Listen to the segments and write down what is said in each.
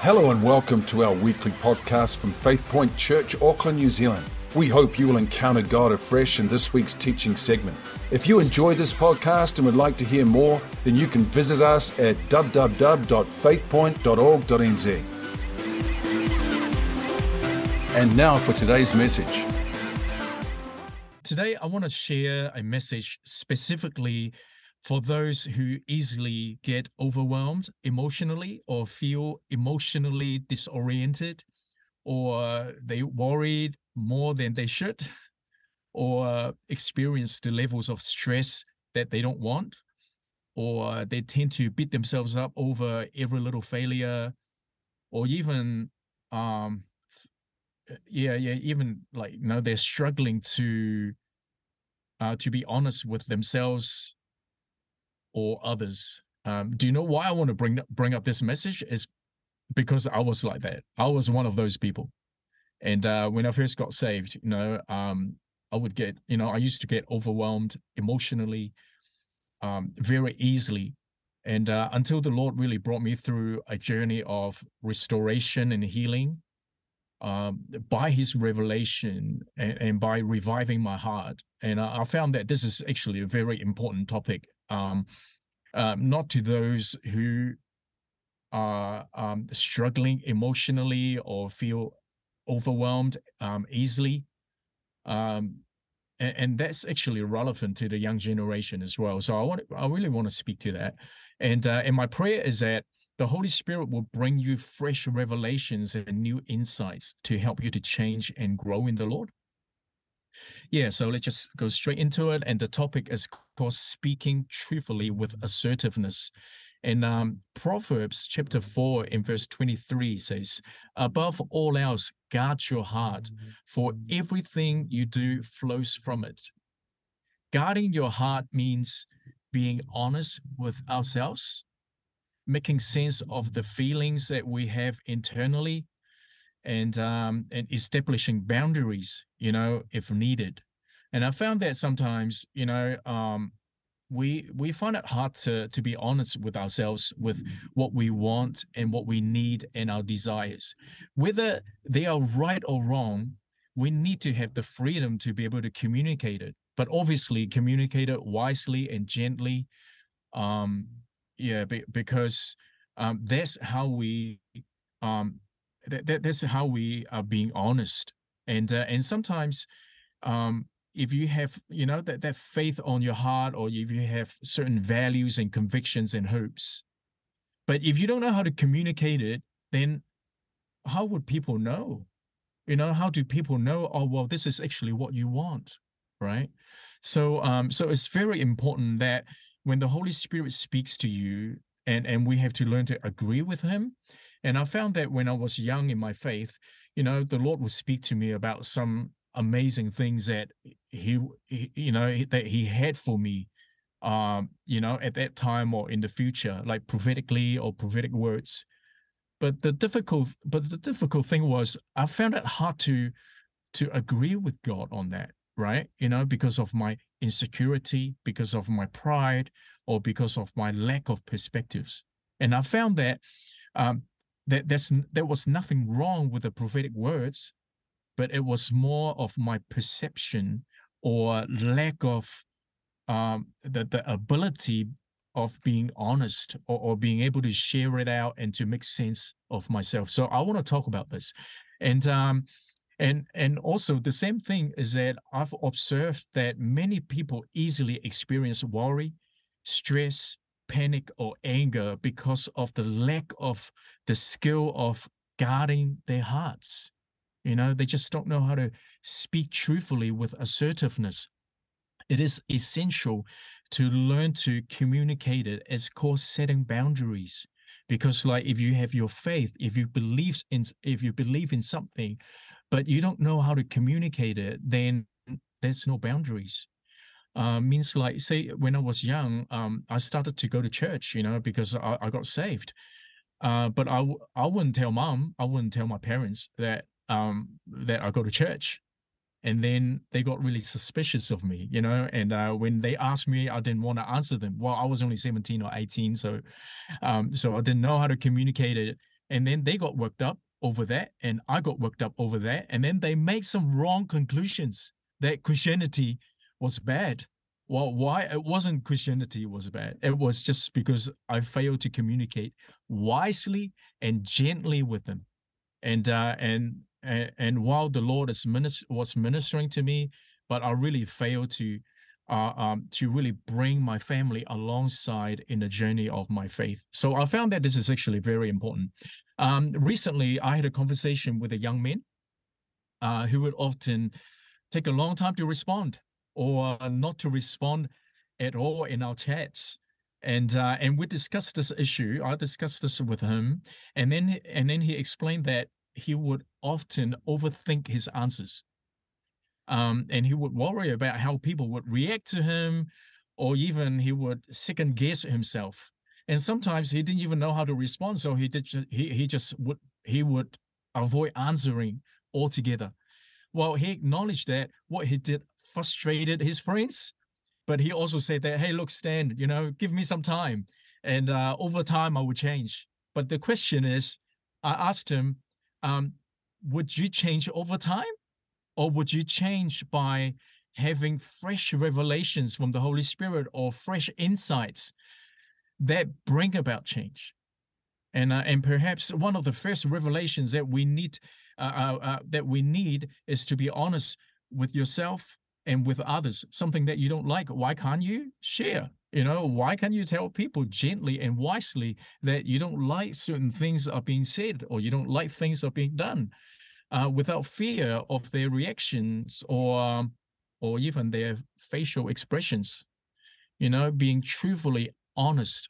Hello and welcome to our weekly podcast from Faith Point Church, Auckland, New Zealand. We hope you will encounter God afresh in this week's teaching segment. If you enjoy this podcast and would like to hear more, then you can visit us at www.faithpoint.org.nz. And now for today's message. Today, I want to share a message specifically for those who easily get overwhelmed emotionally or feel emotionally disoriented, or they worried more than they should, or experience the levels of stress that they don't want, or they tend to beat themselves up over every little failure, or even they're struggling to be honest with themselves or others. Do you know why I want to bring up this message? Is because I was like that. I was one of those people. And when I first got saved, I used to get overwhelmed emotionally very easily. And until the Lord really brought me through a journey of restoration and healing, by his revelation and by reviving my heart. And I found that this is actually a very important topic, not to those who are struggling emotionally or feel overwhelmed easily. And that's actually relevant to the young generation as well. So I really want to speak to that. And my prayer is that the Holy Spirit will bring you fresh revelations and new insights to help you to change and grow in the Lord. Yeah, so let's just go straight into it. And the topic is, of course, speaking truthfully with assertiveness. And Proverbs chapter 4 in verse 23 says, "Above all else, guard your heart, for everything you do flows from it." Guarding your heart means being honest with ourselves, making sense of the feelings that we have internally, and establishing boundaries, if needed. And I found that sometimes, we find it hard to be honest with ourselves, with what we want and what we need and our desires. Whether they are right or wrong, we need to have the freedom to be able to communicate it, but obviously communicate it wisely and gently. Because that's how we that's how we are being honest. And sometimes if you have that faith on your heart, or if you have certain values and convictions and hopes, but if you don't know how to communicate it, then how would people know? How do people know, oh well, this is actually what you want, right? So it's very important that when the Holy Spirit speaks to you, and we have to learn to agree with him. And I found that when I was young in my faith, the Lord would speak to me about some amazing things that that he had for me, at that time or in the future, like prophetically or prophetic words. But the difficult thing was, I found it hard to agree with God on that, right? Because of my insecurity, because of my pride, or because of my lack of perspectives. And I found that there was nothing wrong with the prophetic words, but it was more of my perception or lack of the ability of being honest, or being able to share it out and to make sense of myself. So I want to talk about this. And also the same thing is that I've observed that many people easily experience worry, stress, panic, or anger because of the lack of the skill of guarding their hearts. They just don't know how to speak truthfully with assertiveness. It is essential to learn to communicate it as called setting boundaries. Because like if you have your faith, if you believe in something, but you don't know how to communicate it, then there's no boundaries. Means like, say, when I was young, I started to go to church, because I got saved. But I wouldn't tell mom, I wouldn't tell my parents that I go to church. And then they got really suspicious of me, and when they asked me, I didn't want to answer them. Well, I was only 17 or 18, so I didn't know how to communicate it And then they got worked up over that, and I got worked up over that. And then they make some wrong conclusions that Christianity was bad. Well, why it wasn't Christianity was bad. It was just because I failed to communicate wisely and gently with them. And while the Lord was ministering to me, but I really failed to really bring my family alongside in the journey of my faith. So I found that this is actually very important. Recently, I had a conversation with a young man who would often take a long time to respond or not to respond at all in our chats. And we discussed this issue. I discussed this with him, and then he explained that he would often overthink his answers. And he would worry about how people would react to him, or even he would second guess himself. And sometimes he didn't even know how to respond, so he would avoid answering altogether. Well, he acknowledged that what he did frustrated his friends, but he also said that, hey, look, Stan, give me some time, and over time I will change. But the question is, I asked him, would you change over time? Or would you change by having fresh revelations from the Holy Spirit or fresh insights that bring about change? And perhaps one of the first revelations that we need is to be honest with yourself and with others. Something that you don't like, why can't you share? Why can't you tell people gently and wisely that you don't like certain things are being said, or you don't like things are being done? Without fear of their reactions or even their facial expressions, being truthfully honest.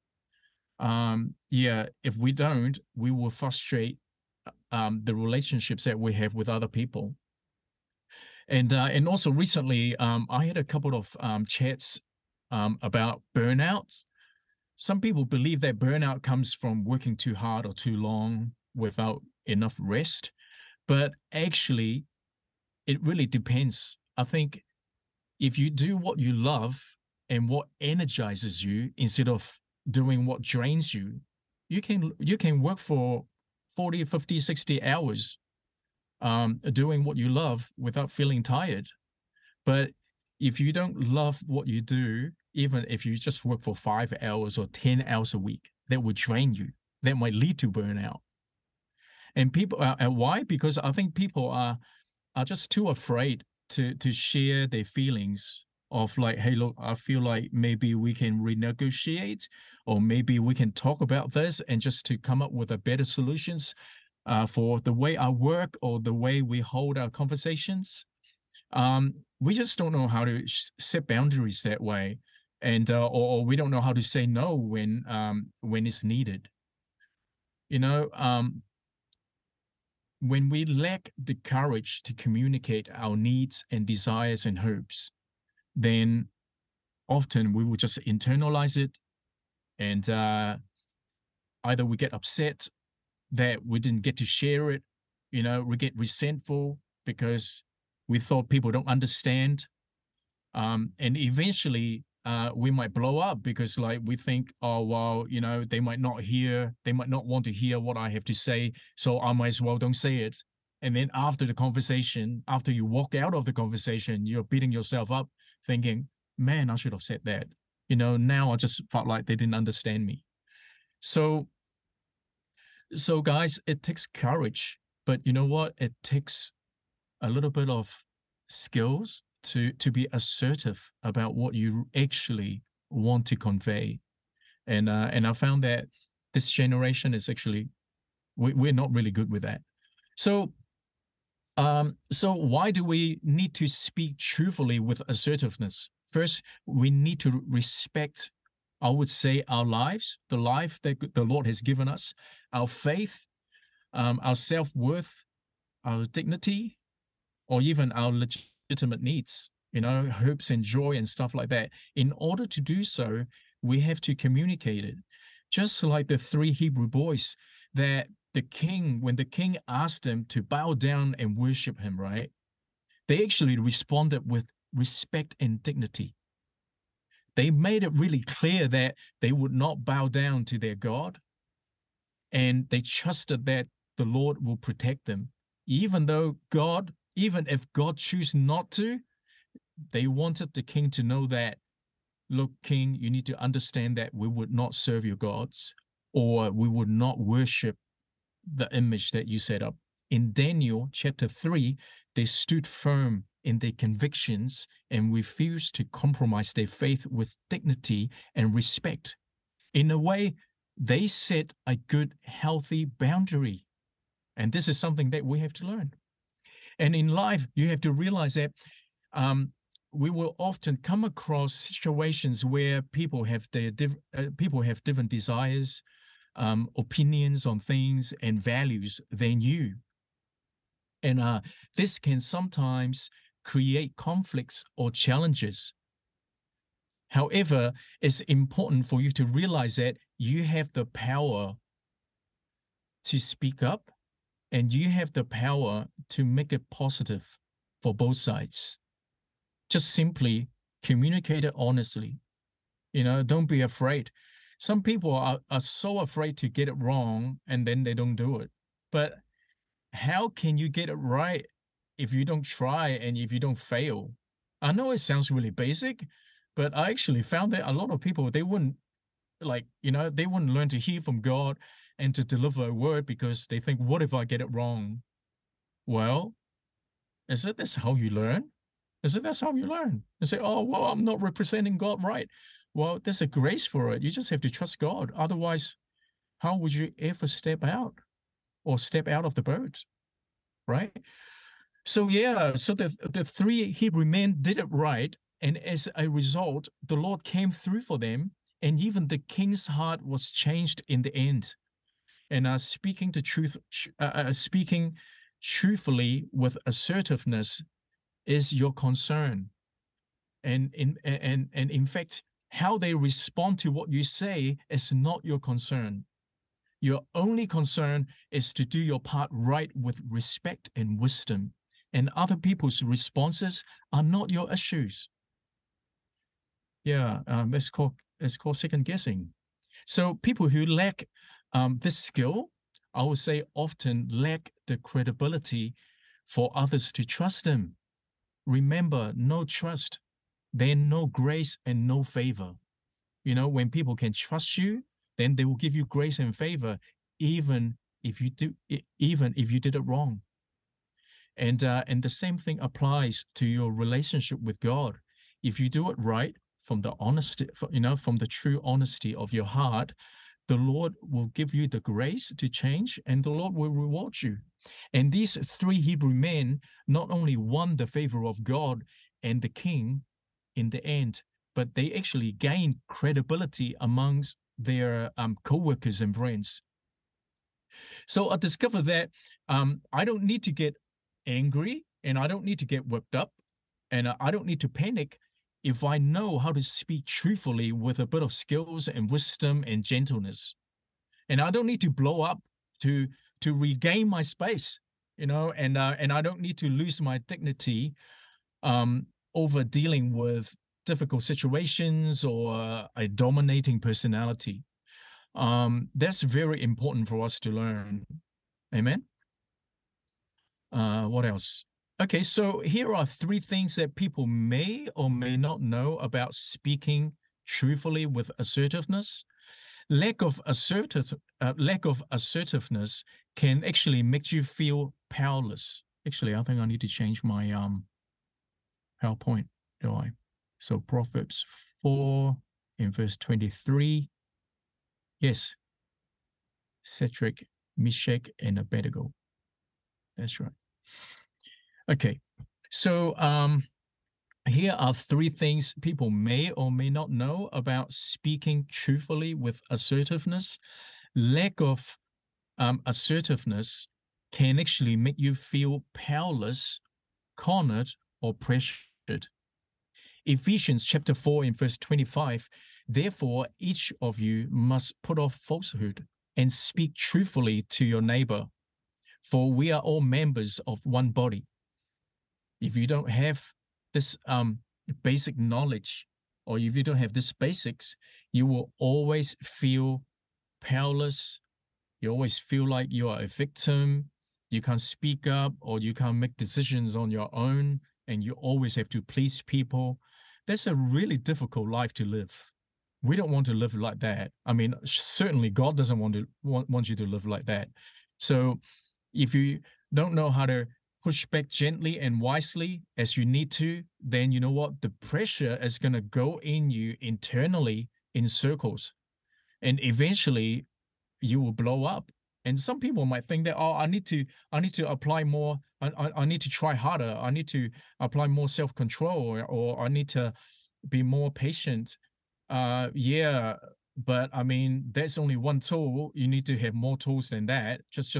If we don't, we will frustrate the relationships that we have with other people. And also recently, I had a couple of chats about burnout. Some people believe that burnout comes from working too hard or too long without enough rest. But actually, it really depends. I think if you do what you love and what energizes you instead of doing what drains you, you can work for 40, 50, 60 hours doing what you love without feeling tired. But if you don't love what you do, even if you just work for 5 hours or 10 hours a week, that would drain you. That might lead to burnout. And people, and why? Because I think people are just too afraid to share their feelings of like, hey, look, I feel like maybe we can renegotiate, or maybe we can talk about this and just to come up with a better solutions for the way I work or the way we hold our conversations. We just don't know how to set boundaries that way, and or we don't know how to say no when it's needed. When we lack the courage to communicate our needs and desires and hopes, then often we will just internalize it, and either we get upset that we didn't get to share it, we get resentful because we thought people don't understand, and eventually we might blow up because like we think, oh well, they might not want to hear what I have to say, so I might as well don't say it. And then after the conversation, after you walk out of the conversation, you're beating yourself up thinking, man, I should have said that. Now I just felt like they didn't understand me. So guys, it takes courage, but you know what, it takes a little bit of skills to be assertive about what you actually want to convey. And I found that this generation is actually, we're not really good with that. So why do we need to speak truthfully with assertiveness? First, we need to respect, I would say, our lives, the life that the Lord has given us, our faith, our self-worth, our dignity, or even our legitimate needs, hopes and joy and stuff like that. In order to do so, we have to communicate it. Just like the 3 Hebrew boys that when the king asked them to bow down and worship him, right? They actually responded with respect and dignity. They made it really clear that they would not bow down to their God. and they trusted that the Lord will protect them. Even if God choose not to, they wanted the king to know that, look, king, you need to understand that we would not serve your gods, or we would not worship the image that you set up. In Daniel chapter 3, they stood firm in their convictions and refused to compromise their faith with dignity and respect. In a way, they set a good, healthy boundary. And this is something that we have to learn. And in life, you have to realize that we will often come across situations where people have different desires, opinions on things, and values than you. And this can sometimes create conflicts or challenges. However, it's important for you to realize that you have the power to speak up, and you have the power to make it positive for both sides. Just simply communicate it honestly. Don't be afraid. Some people are so afraid to get it wrong, and then they don't do it. But how can you get it right if you don't try and if you don't fail? I know it sounds really basic, but I actually found that a lot of people, they wouldn't learn to hear from God and to deliver a word because they think, what if I get it wrong? Well, is it that's how you learn? That's how you learn? And say, oh, well, I'm not representing God right. Well, there's a grace for it. You just have to trust God. Otherwise, how would you ever step out or step out of the boat? Right? So the three Hebrew men did it right. And as a result, the Lord came through for them. And even the king's heart was changed in the end. And speaking truthfully with assertiveness is your concern. And in fact, how they respond to what you say is not your concern. Your only concern is to do your part right with respect and wisdom. And other people's responses are not your issues. Yeah, it's called second guessing. So people who lack this skill, I would say, often lack the credibility for others to trust them. Remember, no trust, then no grace and no favor. When people can trust you, then they will give you grace and favor, even if you did it wrong. And the same thing applies to your relationship with God. If you do it right, from the true honesty of your heart, the Lord will give you the grace to change, and the Lord will reward you. And these three Hebrew men not only won the favor of God and the king in the end, but they actually gained credibility amongst their co-workers and friends. So I discovered that I don't need to get angry, and I don't need to get worked up, and I don't need to panic if I know how to speak truthfully with a bit of skills and wisdom and gentleness. And I don't need to blow up to regain my space, and I don't need to lose my dignity over dealing with difficult situations or a dominating personality. That's very important for us to learn. Amen. What else? Okay, so here are three things that people may or may not know about speaking truthfully with assertiveness. Lack of assertiveness can actually make you feel powerless. Actually, I think I need to change my PowerPoint, do I? So Proverbs 4 in verse 23. Yes. Shadrach, Meshach, and Abednego. That's right. Okay, so here are three things people may or may not know about speaking truthfully with assertiveness. Lack of assertiveness can actually make you feel powerless, cornered, or pressured. Ephesians chapter 4 in verse 25, therefore each of you must put off falsehood and speak truthfully to your neighbor, for we are all members of one body. If you don't have this basic knowledge, or if you don't have this basics, you will always feel powerless. You always feel like you are a victim. You can't speak up or you can't make decisions on your own, and you always have to please people. That's a really difficult life to live. We don't want to live like that. I mean, certainly God doesn't want you to live like that. So if you don't know how to push back gently and wisely as you need to, then you know what? The pressure is going to go in you internally in circles. And eventually you will blow up. And some people might think that, oh, I need to apply more. I need to try harder. I need to apply more self-control, or I need to be more patient. Yeah, but I mean, that's only one tool. You need to have more tools than that.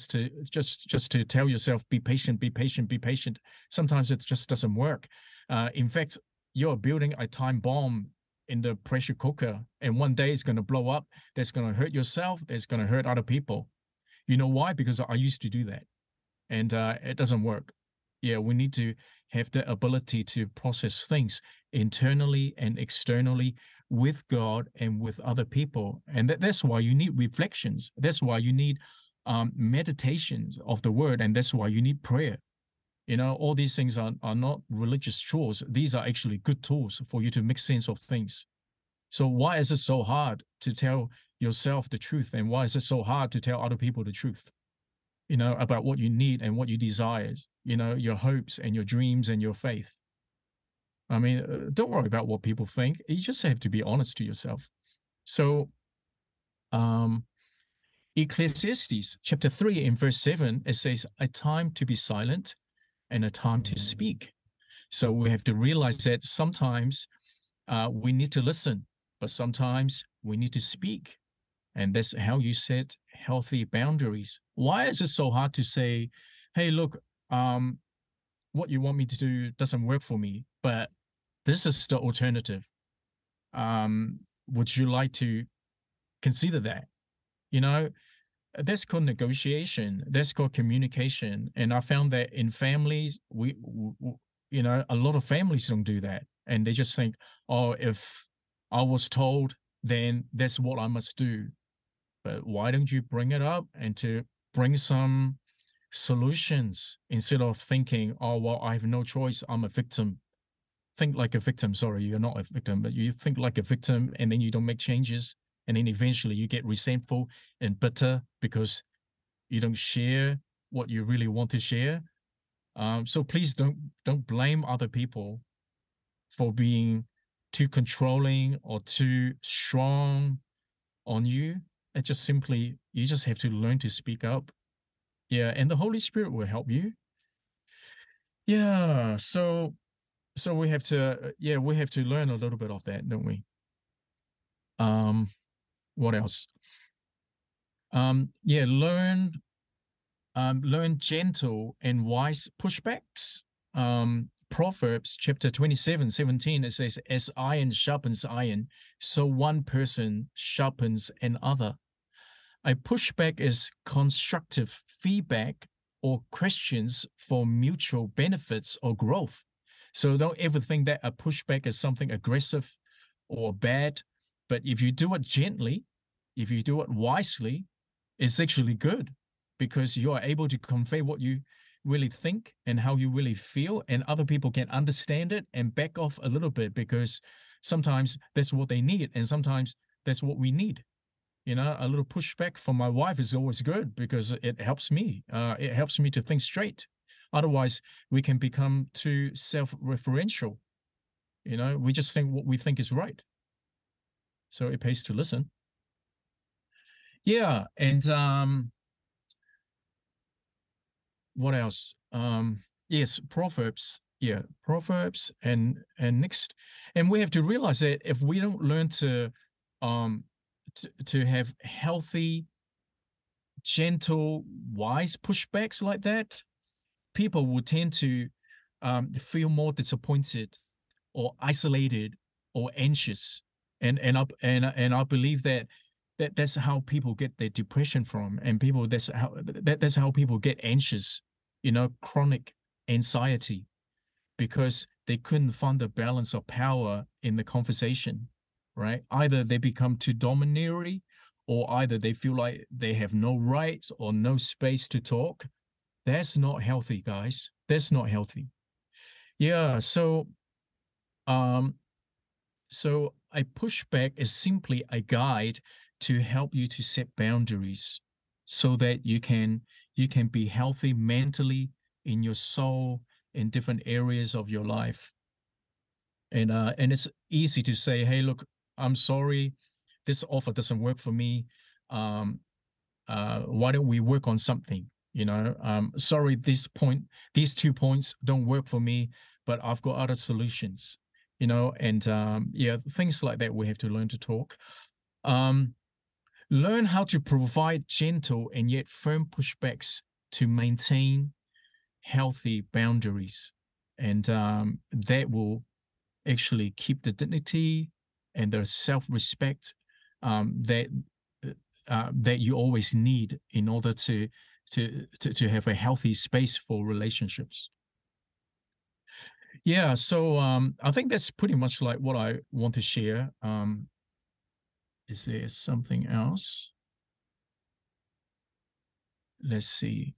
Just to tell yourself, be patient, be patient, be patient. Sometimes it just doesn't work. In fact, you're building a time bomb in the pressure cooker, and one day it's going to blow up. That's going to hurt yourself. That's going to hurt other people. You know why? Because I used to do that, and it doesn't work. Yeah, we need to have the ability to process things internally and externally with God and with other people. And that's why you need reflections. That's why you need meditations of the word. And that's why you need prayer. You know, all these things are not religious chores. These are actually good tools for you to make sense of things. So why is it so hard to tell yourself the truth? And why is it so hard to tell other people the truth? You know, about what you need and what you desire, you know, your hopes and your dreams and your faith. I mean, don't worry about what people think. You just have to be honest to yourself. So, um, Ecclesiastes chapter 3 in verse 7, it says, a time to be silent and a time to speak. So we have to realize that sometimes we need to listen, but sometimes we need to speak. And that's how you set healthy boundaries. Why is it so hard to say, hey, look, what you want me to do doesn't work for me, but this is the alternative. Would you like to consider that? You know, that's called negotiation. That's called communication. And I found that in families, you know, a lot of families don't do that. And they just think, oh, if I was told, then that's what I must do. But why don't you bring it up and to bring some solutions instead of thinking, oh, well, I have no choice. I'm a victim. Think like a victim. Sorry, you're not a victim, but you think like a victim and then you don't make changes. And then eventually you get resentful and bitter because you don't share what you really want to share. So please don't blame other people for being too controlling or too strong on you. It just simply, you just have to learn to speak up. Yeah, and the Holy Spirit will help you. Yeah, so we have to, we have to learn a little bit of that, don't we? What else? Learn gentle and wise pushbacks. Proverbs chapter 27:17, it says, as iron sharpens iron, so one person sharpens another. A pushback is constructive feedback or questions for mutual benefits or growth. So don't ever think that a pushback is something aggressive or bad. But if you do it gently, if you do it wisely, it's actually good because you are able to convey what you really think and how you really feel, and other people can understand it and back off a little bit, because sometimes that's what they need and sometimes that's what we need. You know, a little pushback from my wife is always good because it helps me. It helps me to think straight. Otherwise, we can become too self-referential. You know, we just think what we think is right. So it pays to listen. Yeah, and what else? Yes, Proverbs. Yeah, Proverbs and next, and we have to realize that if we don't learn to have healthy, gentle, wise pushbacks like that, people will tend to feel more disappointed or isolated or anxious. And I believe that that's how people get their depression from, and that's how people get anxious, you know, chronic anxiety, because they couldn't find the balance of power in the conversation, right? Either they become too domineering or either they feel like they have no rights or no space to talk. That's not healthy, guys. That's not healthy. Yeah, so a pushback is simply a guide to help you to set boundaries so that you can be healthy mentally, in your soul, in different areas of your life. And it's easy to say, hey, look, I'm sorry, this offer doesn't work for me. Why don't we work on something? Sorry, these 2 points don't work for me, but I've got other solutions. And things like that. We have to learn to talk. Learn how to provide gentle and yet firm pushbacks to maintain healthy boundaries, and that will actually keep the dignity and the self-respect that you always need in order to have a healthy space for relationships. Yeah, so I think that's pretty much like what I want to share. Is there something else? Let's see.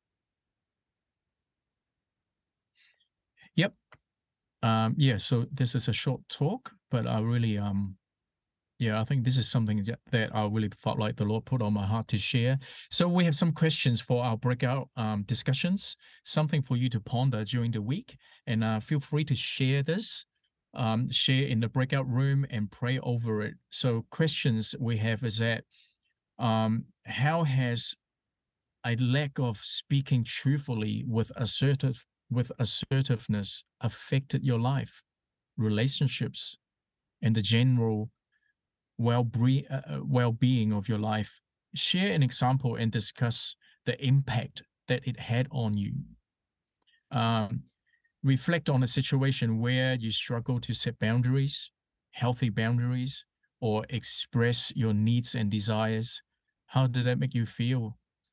Yep. Yeah, so this is a short talk, but I really I think this is something that I really felt like the Lord put on my heart to share. So we have some questions for our breakout discussions, something for you to ponder during the week. And feel free to share this, share in the breakout room and pray over it. So questions we have is that, how has a lack of speaking truthfully with assertiveness affected your life, relationships, and the general well-being of your life? Share an example and discuss the impact that it had on you. Reflect on a situation where you struggle to set boundaries, healthy boundaries, or express your needs and desires. How did that make you feel?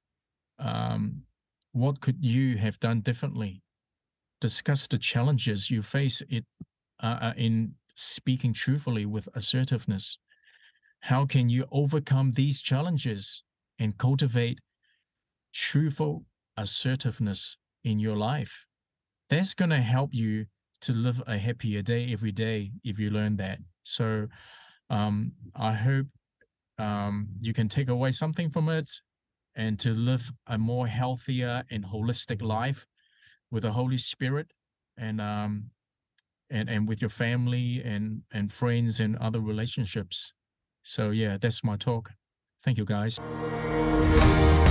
What could you have done differently? Discuss the challenges you face in speaking truthfully with assertiveness. How can you overcome these challenges and cultivate truthful assertiveness in your life? That's going to help you to live a happier day every day if you learn that. So I hope you can take away something from it and to live a more healthier and holistic life with the Holy Spirit, and with your family and friends and other relationships. So yeah, that's my talk. Thank you, guys.